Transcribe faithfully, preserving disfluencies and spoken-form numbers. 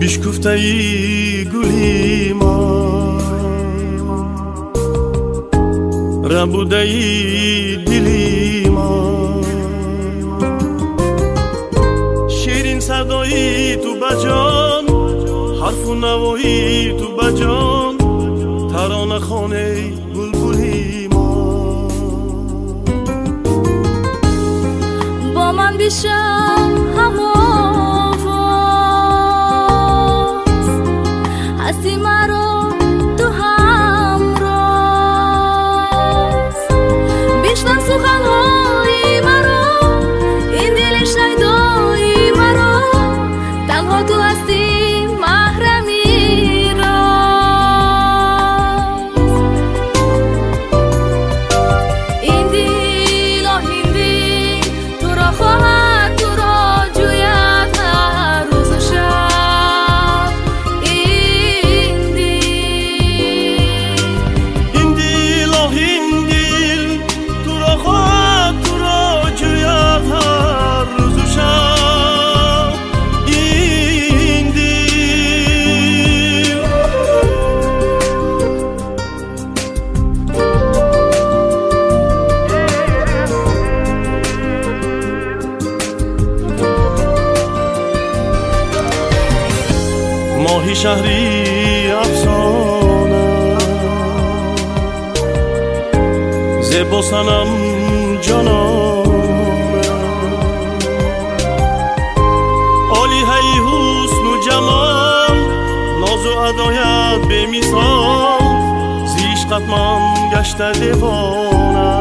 بیشکفته ای گلی ما ربوده ای دلی ما شیرین صدایی تو بجان حرف و نوایی تو بجان ترانه خانه بلبلی ما با من بیشم همون هستی مرا تو همراز بیشتر سخنهای مرا این دل شیدایی مرا تنها تو هستی محرمی راز این دل و این دل تو را خواهد تو را جوید هر روز و شب ماهی شهری افسانه زیبا سنم جانانه عالی هی حسن و جمال ناز و ادایت به مثال زی عشقت من گشته دیوانه